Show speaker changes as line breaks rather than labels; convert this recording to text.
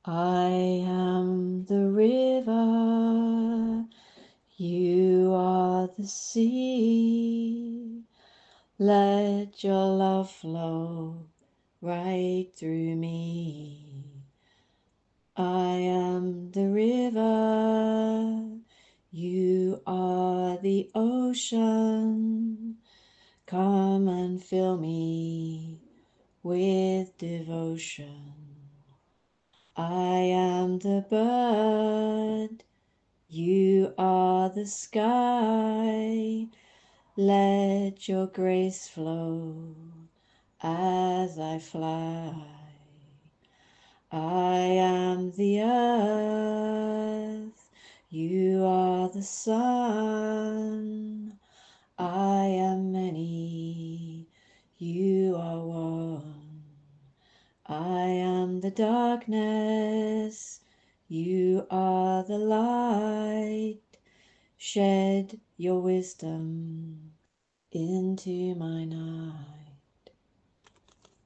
I am the river, you are the sea. Let your love flow right through me. I am the river, you are the ocean. Come and fill me with devotion. I am the bird, you are the sky. Let your grace flow as I fly. I am the earth, you are the sun. I am many, you are one. I am the darkness, you are the light. Shed your wisdom into my night.